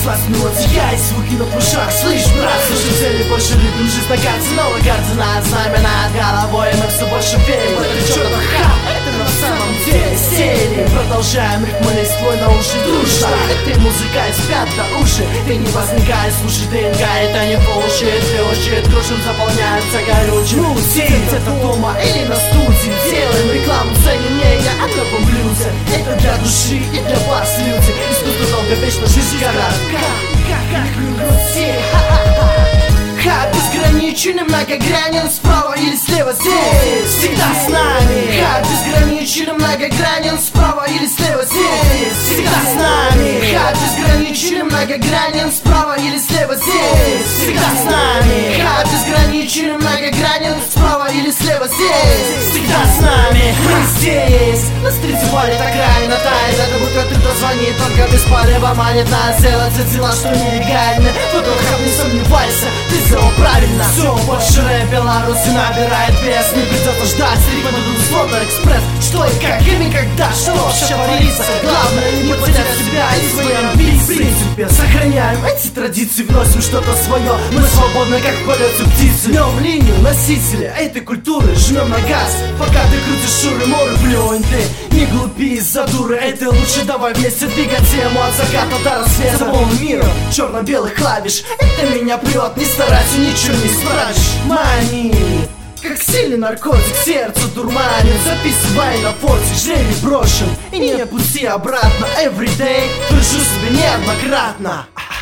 проснулась я и звуки на плюшах. Слышь, брат, слушай цели, больше любим жизнь на карте. Новая координат, знамя над головой. Мы все больше верим в это чёртов хап. Это на самом деле серии. Продолжаем ритм листвой на уши дружно. Этой музыкой спят до уши. Ты не возникай, слушай ДНК, это не bullshit. Bullshit, кружим, заполняется горючим. Ну, сидеть это дома или на студии. Делаем рекламу, ценим мнение о новом блюзе. Это для души и для вас, люди. Искусство долго, вечно, жизнь коротка. Как грузи, хап безграничен и многогранен. Справа или слева здесь всегда с нами. Хап безграничен и многогранен. Справа или слева здесь всегда с нами. Хап безграничен и многогранен. Справа или слева здесь всегда с нами. Хап безграничен и многогранен. Справа или слева здесь всегда с нами. Мы здесь, на стрите валит окраина тает. Это будто кто-то звонит, только без палева манит. Надо сделать дела, что нелегально. Тут хап, не сомневайся, ты сделал правильно. Все больше рэп Беларуси набирает вес. Не придется ждать, ритмы будут словно экспресс. Что и как, им и когда, что вообще творится. Главное не потерять себя и свои амбиции. В принципе, сохраняем эти традиции, вносим что-то свое. Мы свободны, как в полете птицы. Гнем линию носителя этой культуры, жмем на газ, пока ты крутишь шуры-муры. Плюнь ты, не глупи из-за дуры. Это лучше, давай вместе двигать тему от заката до рассвета. За полным миром черно-белых клавиш. Это меня прет, не старайся, ничего не исправишь. Мани, как сильный наркотик, сердце дурманит. Записывай на фоте, жребий брошен и не пусти обратно. Everyday, держу себя неоднократно.